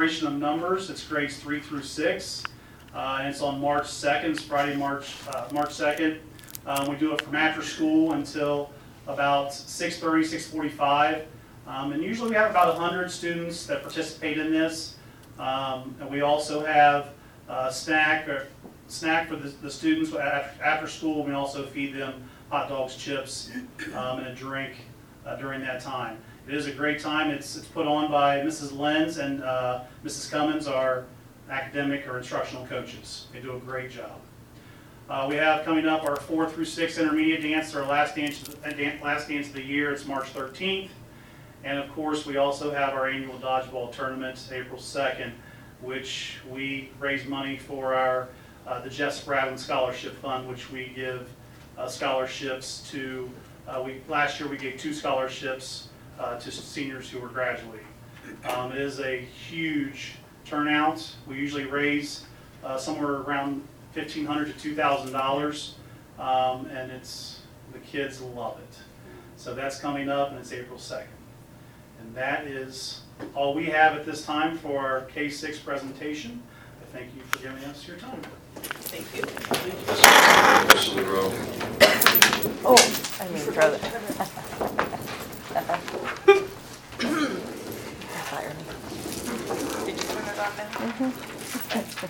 celebration of numbers. It's grades 3 through 6. And it's on March 2nd, it's Friday, March 2nd. We do it from after school until about 6:30, 6:45. And usually we have about 100 students that participate in this. And we also have a snack for the students after school. We also feed them hot dogs, chips, and a drink during that time. It is a great time. It's put on by Mrs. Lenz and Mrs. Cummins, our academic or instructional coaches. They do a great job. We have coming up our 4 through 6 intermediate dance, our last dance of the year. It's March 13th. And of course, we also have our annual dodgeball tournament, April 2nd, which we raise money for our the Jeff Spradlin Scholarship Fund, which we give scholarships to. Last year we gave 2 scholarships to seniors who were graduating. It is a huge turnout. We usually raise somewhere around $1,500 to $2,000, and the kids love it. So that's coming up, and it's April 2nd. And that is all we have at this time for our K-6 presentation. I thank you for giving us your time. Thank you. Mr. LeRoe. Oh, I didn't mean to throw that. Did you turn it on now? Mm-hmm.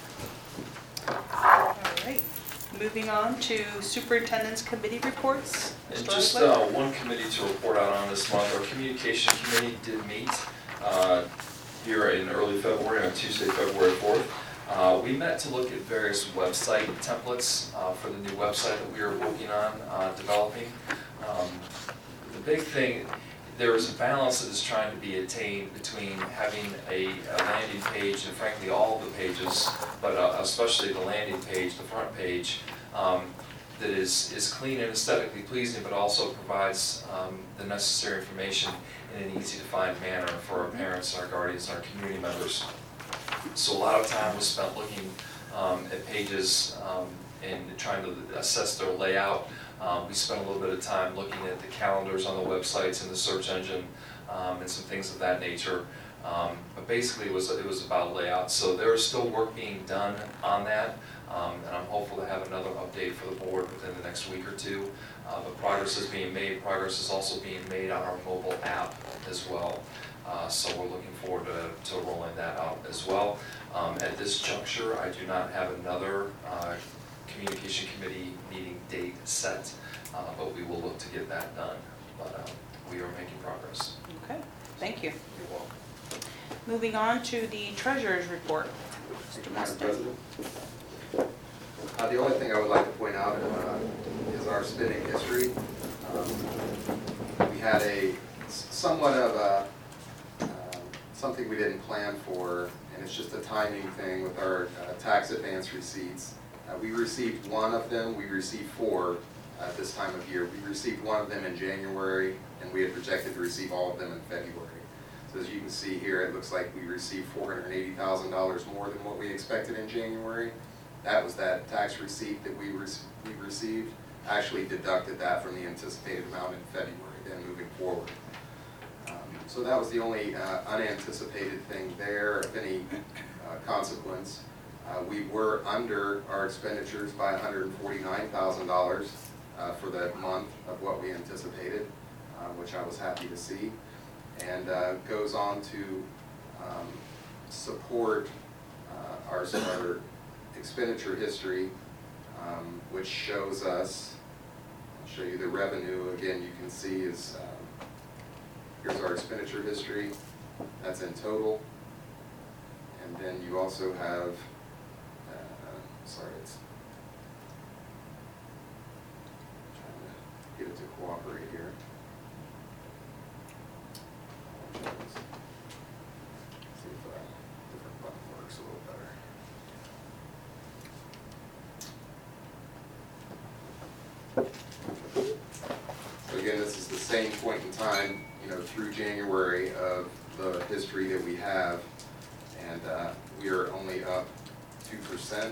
All right. Moving on to Superintendent's Committee reports. And Mr. just Eisler? one committee to report out on this month. Our communication committee did meet here in early February, on Tuesday, February 4th. We met to look at various website templates for the new website that we are working on developing. The big thing, there is a balance that is trying to be attained between having a landing page, and frankly all of the pages, but especially the landing page, the front page, that is clean and aesthetically pleasing, but also provides the necessary information in an easy to find manner for our parents, our guardians, and our community members. So a lot of time was spent looking at pages and trying to assess their layout. We spent a little bit of time looking at the calendars on the websites and the search engine and some things of that nature. But basically it was about layout. So there is still work being done on that, and I'm hopeful to have another update for the board within the next week or two. But progress is being made. Progress is also being made on our mobile app as well. So we're looking forward to rolling that out as well. At this juncture, I do not have another communication committee meeting date set, but we will look to get that done. But we are making progress. Okay, thank you. You're welcome. Moving on to the treasurer's report. Mr. Madam Musto. President. The only thing I would like to point out is our spending history. We had somewhat of something we didn't plan for, and it's just a timing thing with our tax advance receipts. We received one of them. We received 4 at this time of year. We received one of them in January, and we had projected to receive all of them in February. So as you can see here, it looks like we received $480,000 more than what we expected in January. That was that tax receipt that we received. Actually deducted that from the anticipated amount in February, then moving forward. So that was the only unanticipated thing there of any consequence. We were under our expenditures by $149,000 for the month of what we anticipated, which I was happy to see. And goes on to support our expenditure history, which shows us, I'll show you the revenue again. You can see is here's our expenditure history, that's in total, and then you also have sorry, it's trying to get it to cooperate here. See if a different button works a little better. So again, this is the same point in time, through January of the history that we have, and we are only up 2%.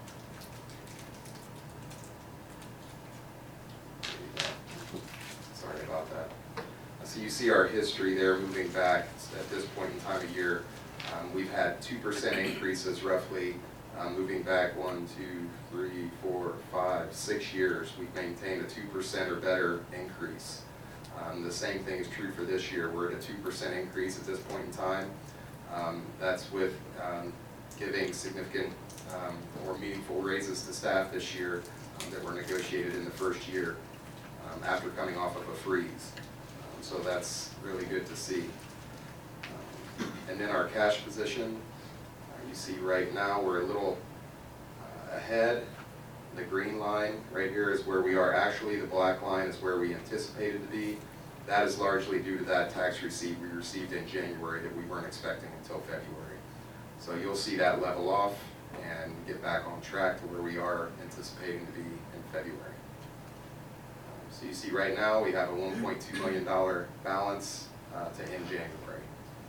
Sorry about that. So you see our history there moving back at this point in time of year. We've that 2% increases roughly, moving back 1, 2, 3, 4, 5, 6 years, we've maintained a 2% or better increase. The same thing is true for this year. We're at a 2% increase at this point in time. That's with giving significant or meaningful raises to staff this year that were negotiated in the first year after coming off of a freeze. So that's really good to see. And then our cash position, you see right now we're a little ahead. The green line right here is where we are actually. The black line is where we anticipated to be. That is largely due to that tax receipt we received in January that we weren't expecting until February. So you'll see that level off and get back on track to where we are anticipating to be in February. So you see right now we have a $1.2 million balance to end January.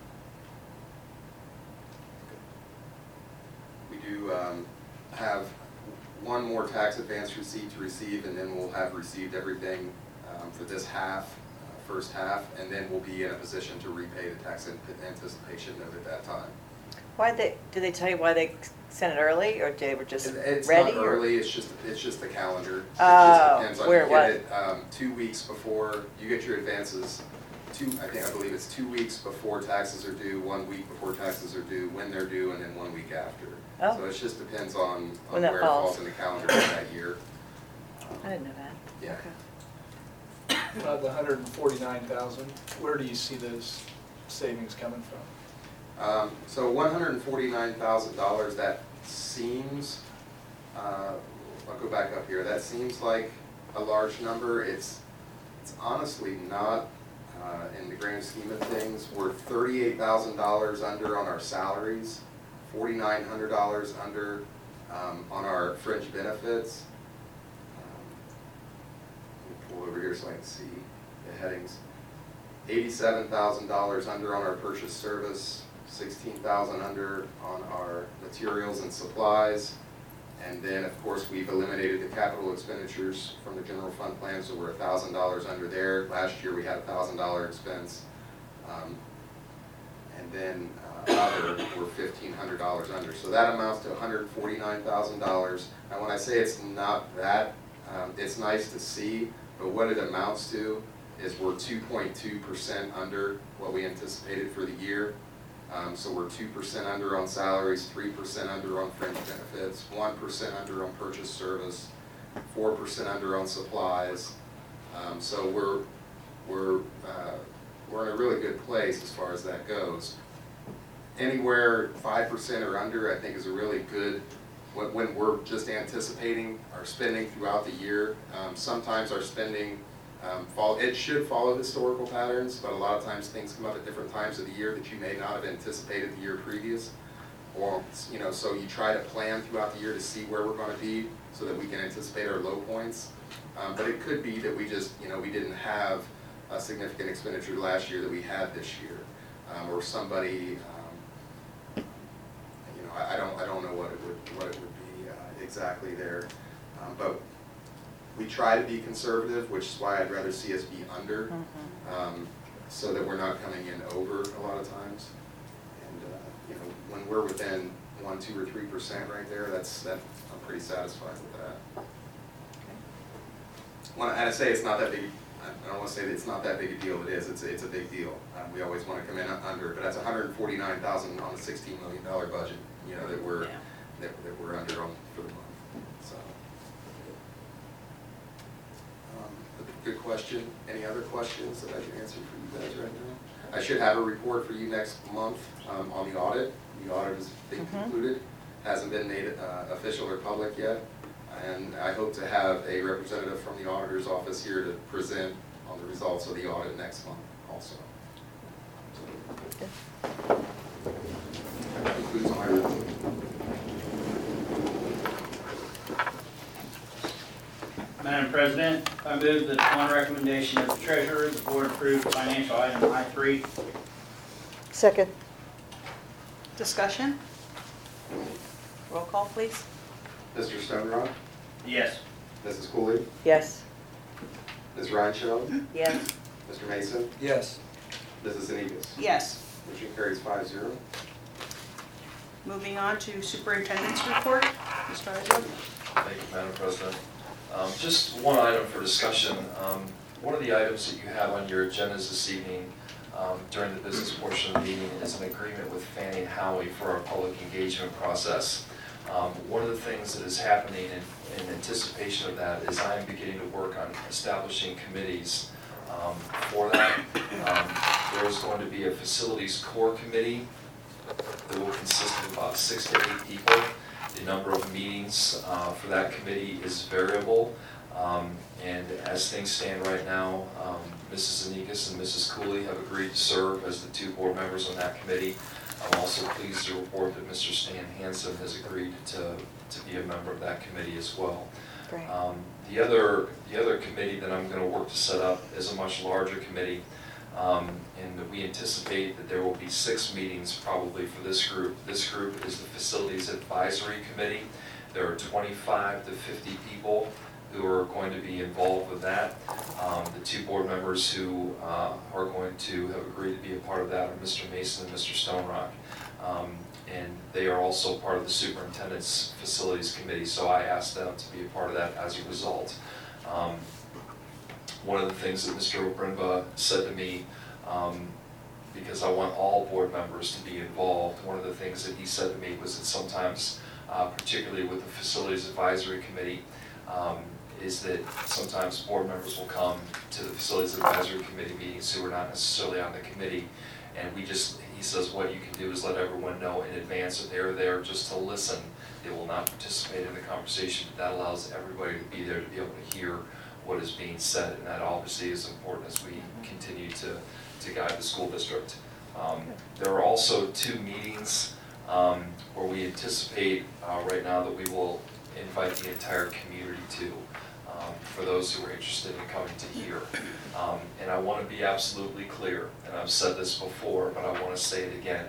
We do have one more tax advance receipt to receive, and then we'll have received everything for this half, first half, and then we'll be in a position to repay the tax anticipation note at that time. Did they tell you why they sent it early, or they were just It's ready? not early, it's just the calendar. It Oh, just depends on, where you it get it 2 weeks before, you get your advances, I believe it's 2 weeks before taxes are due, 1 week before taxes are due, when they're due, and then 1 week after. Oh. So it just depends on When where that it falls. falls in the calendar for that year. I didn't know that. Yeah. Okay. The 149,000, where do you see those savings coming from? So $149,000, that seems, I'll go back up here, that seems like a large number. It's honestly not in the grand scheme of things. We're $38,000 under on our salaries, $4,900 under on our fringe benefits. Let me pull over here so I can see the headings. $87,000 under on our purchase service, $16,000 under on our materials and supplies. And then, of course, we've eliminated the capital expenditures from the general fund plan, so we're $1,000 under there. Last year, we had a $1,000 expense. And then other, we're $1,500 under. So that amounts to $149,000. Now, when I say it's not that, it's nice to see, but what it amounts to is we're 2.2% under what we anticipated for the year. So we're 2% under on salaries, 3% under on fringe benefits, 1% under on purchase service, 4% under on supplies. So we're in a really good place as far as that goes. Anywhere 5% or under, I think, is a really good, when we're just anticipating our spending throughout the year. Sometimes our spending it should follow historical patterns, but a lot of times things come up at different times of the year that you may not have anticipated the year previous. Or, so you try to plan throughout the year to see where we're going to be so that we can anticipate our low points. But it could be that we just, we didn't have a significant expenditure last year that we had this year. Or somebody, I don't know what it would be exactly there. But we try to be conservative, which is why I'd rather see us be under, so that we're not coming in over a lot of times. And when we're within 1, 2, or 3% right there, I'm pretty satisfied with that. And I say it's not that big. I don't want to say that it's not that big a deal. It is. It's a big deal. We always want to come in under, but that's $149,000 on a $16 million budget. That we're under on for the month. So. Good question. Any other questions that I can answer for you guys right now? I should have a report for you next month on the audit. The audit has been concluded, hasn't been made official or public yet, and I hope to have a representative from the auditor's office here to present on the results of the audit next month also. So, that concludes my report. Madam President, I move that upon recommendation of the treasurer, the board approve financial item I3. Second. Discussion? Roll call, please. Mr. Stoneron, Yes. Mrs. Cooley, Yes. Ms. Reinschel, Yes. Mr. Mason, Yes. Mrs. Zanigas. Yes. Motion carries 5-0. Moving on to superintendent's report. Mr. Eisler? Thank you, Madam President. Just one item for discussion. One of the items that you have on your agendas this evening during the business portion of the meeting is an agreement with Fannie and Howie for our public engagement process. One of the things that is happening in anticipation of that is I am beginning to work on establishing committees for that. There's going to be a facilities core committee that will consist of about 6 to 8 people. The number of meetings for that committee is variable, and as things stand right now, Mrs. Zanikas and Mrs. Cooley have agreed to serve as the 2 board members on that committee. I'm also pleased to report that Mr. Stan Hansen has agreed to be a member of that committee as well. Great. The other committee that I'm going to work to set up is a much larger committee, and we anticipate that there will be 6 meetings probably for this group. This group is the Facilities Advisory Committee. There are 25 to 50 people who are going to be involved with that. The 2 board members who are going to have agreed to be a part of that are Mr. Mason and Mr. Stonerock. And they are also part of the Superintendent's Facilities Committee, so I asked them to be a part of that as a result. One of the things that Mr. Obrinba said to me, because I want all board members to be involved, one of the things that he said to me was that sometimes, particularly with the Facilities Advisory Committee, is that sometimes board members will come to the Facilities Advisory Committee meetings who are not necessarily on the committee, and he says what you can do is let everyone know in advance that they're there just to listen. They will not participate in the conversation, but that allows everybody to be there to be able to hear what is being said, and that obviously is important as we continue to guide the school district. There are also 2 meetings where we anticipate right now that we will invite the entire community to, for those who are interested in coming to hear. And I want to be absolutely clear, and I've said this before, but I want to say it again.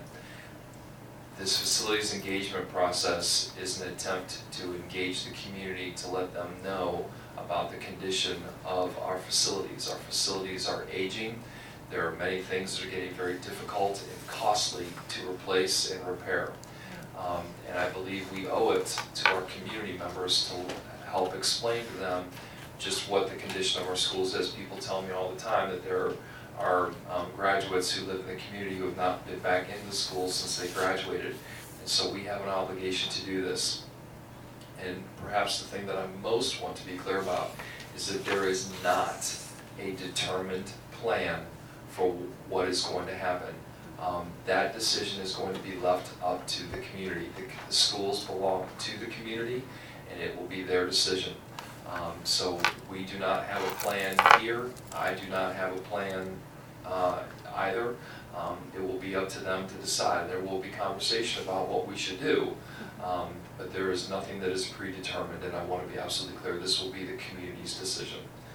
This facilities engagement process is an attempt to engage the community, to let them know about the condition of our facilities. Our facilities are aging. There are many things that are getting very difficult and costly to replace and repair. And I believe we owe it to our community members to help explain to them just what the condition of our schools is. People tell me all the time that there are graduates who live in the community who have not been back into school since they graduated. And so we have an obligation to do this. And perhaps the thing that I most want to be clear about is that there is not a determined plan for what is going to happen. That decision is going to be left up to the community. The schools belong to the community, and it will be their decision. So we do not have a plan here. I do not have a plan either. It will be up to them to decide. There will be conversation about what we should do, but there is nothing that is predetermined, and I want to be absolutely clear, this will be the community's decision.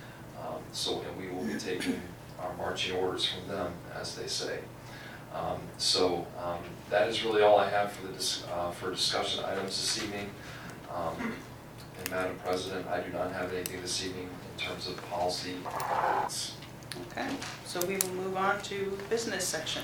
And we will be taking our marching orders from them, as they say. That is really all I have for discussion items this evening. And Madam President, I do not have anything this evening in terms of policy guidance. Okay, so we will move on to business section.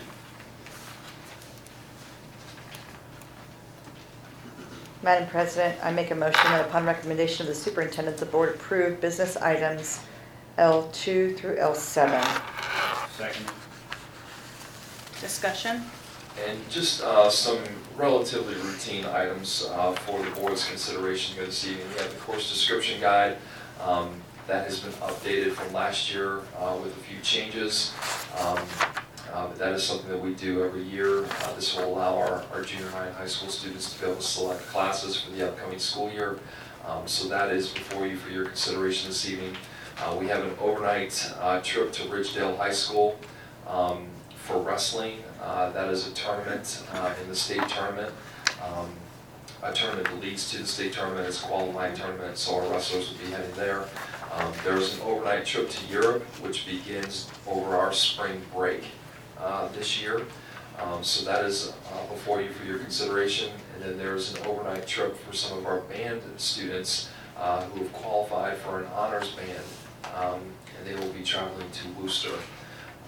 Madam President, I make a motion that upon recommendation of the superintendent, the board approve business items L2 through L7. Second. Discussion? And just some relatively routine items for the board's consideration here this evening. We have the course description guide that has been updated from last year with a few changes. But that is something that we do every year. This will allow our junior high and high school students to be able to select classes for the upcoming school year. So that is before you for your consideration this evening. We have an overnight trip to Ridgedale High School for wrestling. That is a tournament in the state tournament. A tournament that leads to the state tournament. It's a qualifying tournament, so our wrestlers will be heading there. There's an overnight trip to Europe, which begins over our spring break this year. So that is before you for your consideration. And then there's an overnight trip for some of our band students who have qualified for an honors band, and they will be traveling to Worcester.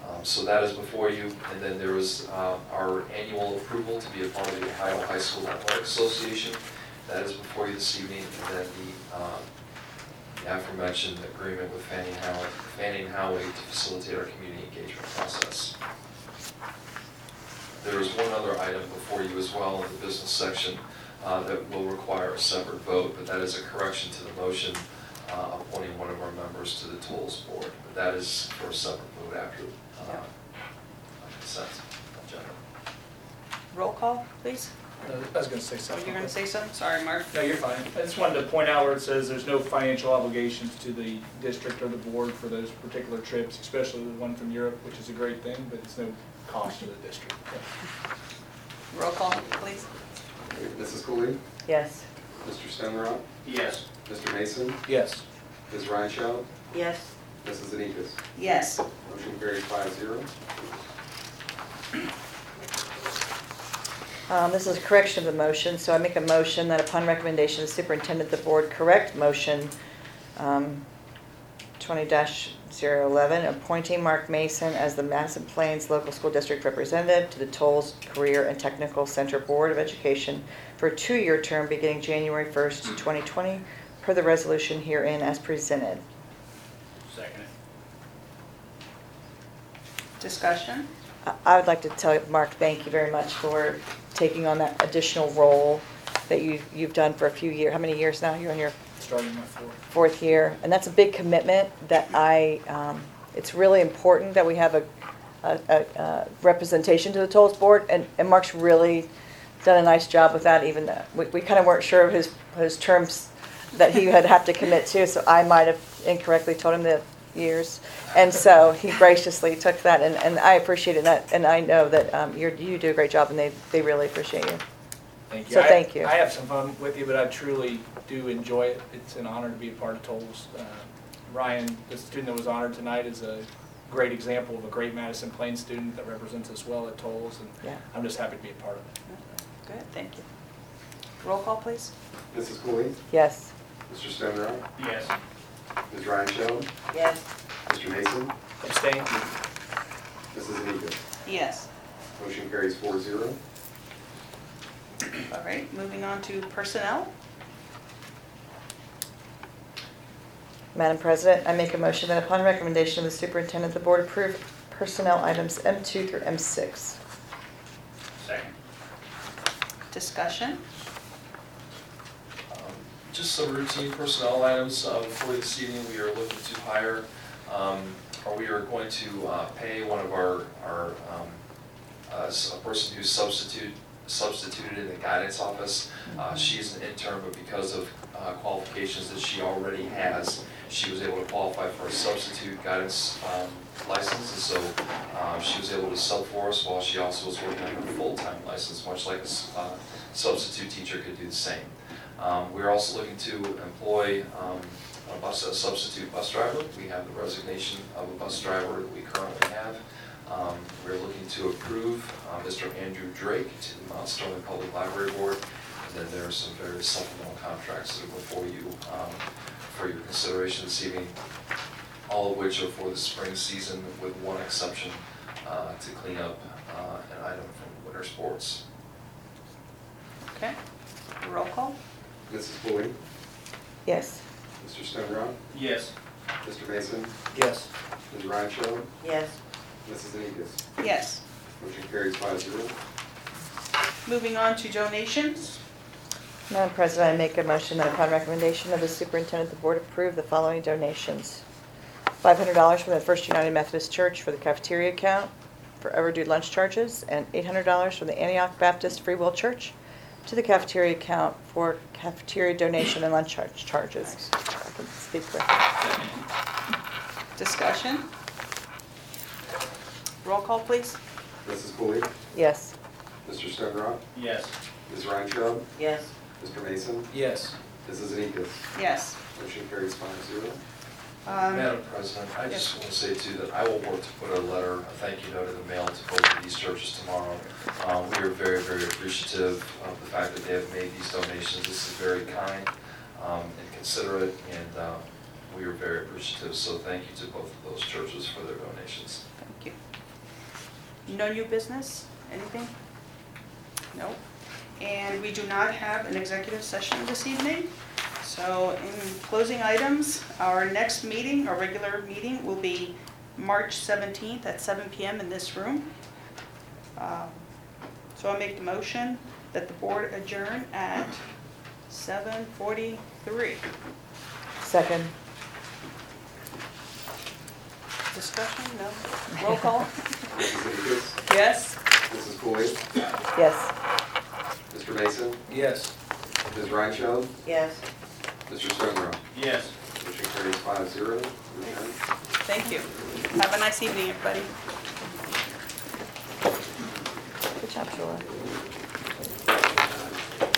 So that is before you, and then there was our annual approval to be a part of the Ohio High School Athletic Association. That is before you this evening, and then the aforementioned agreement with Fannie and Howey to facilitate our community engagement process. There is one other item before you as well in the business section that will require a separate vote, but that is a correction to the motion appointing one of our members to the tolls board. But that is for a separate vote after consent agenda. Roll call, please. I was gonna say Oh, something. you're gonna say something? Sorry, Mark. No, you're fine. I just wanted to point out where it says there's no financial obligations to the district or the board for those particular trips, especially the one from Europe, which is a great thing, but it's no cost to the district. Roll call, please. Mrs. Cooley, Yes. Mr. Stonrock, Yes. Mr. Mason, Yes. Ms. Reinscheld, Yes. Mrs. Zenekas. Yes. Motion carries 5-0. This is a correction of the motion, so I make a motion that upon recommendation of the superintendent, the board correct motion 20-011, appointing Mark Mason as the Madison Plains Local School District Representative to the Tolles Career and Technical Center Board of Education for a 2-year term beginning January 1st, 2020, per the resolution herein as presented. Second it. Discussion? I would like to tell Mark, thank you very much for taking on that additional role that you've done for a few years. How many years now? You're on your Starting my fourth year, and that's a big commitment that it's really important that we have a representation to the tolls board, and Mark's really done a nice job with that, even though we kind of weren't sure of his terms that he would have to commit to, so I might have incorrectly told him the years, and so he graciously took that, and I appreciate it, and I know that you do a great job, and they really appreciate you. Thank you. So thank you. I have some fun with you, but I truly do enjoy it. It's an honor to be a part of Tolles. Ryan, the student that was honored tonight, is a great example of a great Madison Plains student that represents us well at Tolles, and Yeah. I'm just happy to be a part of it. Good, thank you. Roll call, please. Mrs. Cooley, Yes. Mr. Stonrock, Yes. Ms. Reinscheld, Yes. Mr. Mason, Abstain? Mrs. Zenekas. Yes. Motion carries 4-0. All right, moving on to personnel. Madam President, I make a motion that upon recommendation of the superintendent, the board approve personnel items M2 through M6. Second. Discussion? Just some routine personnel items for this evening. We are looking to hire, or we are going to pay one of a person who's substituted in the guidance office. She's an intern, but because of qualifications that she already has, she was able to qualify for a substitute guidance license, and so she was able to sub for us while she also was working on a full-time license, much like a substitute teacher could do the same. We're also looking to employ a substitute bus driver. We have the resignation of a bus driver that we currently have. We're looking to approve Mr. Andrew Drake to the Mount Sterling Public Library Board. And then there are some various supplemental contracts that are before you for your consideration this evening, all of which are for the spring season with one exception to clean up an item from winter sports. Okay. Roll call? Mrs. Cooley, Yes. Mr. Stonrock, Yes. Mr. Mason, Yes. Ms. Reinscheld, Yes. Mrs. Zenekas. Yes. Motion carries 5-0. Moving on to donations. Madam President, I make a motion that upon recommendation of the superintendent, the board approve the following donations. $500 from the First United Methodist Church for the cafeteria account for overdue lunch charges, and $800 from the Antioch Baptist Free Will Church to the cafeteria account for cafeteria donation and lunch charges. I can speak correctly. Discussion? Roll call, please. Mrs. Cooley, Yes. Mr. Stonrock, Yes. Ms. Reinscheld, Yes. Mr. Mason, Yes. Mrs. Zenekas. Yes. Motion carries 5-0. Madam President, I just want to say too that I will work to put a letter, a thank you note in the mail to both of these churches tomorrow. We are very, very appreciative of the fact that they have made these donations. This is very kind and considerate, and we are very appreciative. So thank you to both of those churches for their donations. Thank you. No new business? Anything? No. And we do not have an executive session this evening. So in closing items, our next meeting, our regular meeting, will be March 17th at 7 PM in this room. So I'll make the motion that the board adjourn at 7:43. Second. Discussion? No? Roll call? Mrs. Akers? Yes? Mrs. Boyd? Yes. Mr. Mason? Yes. Ms. Reinscheld? Yes. Mr. Stonebrough? Yes. Motion carries 5-0. Adjourned. Thank you. Have a nice evening, everybody. Good job, Sheila.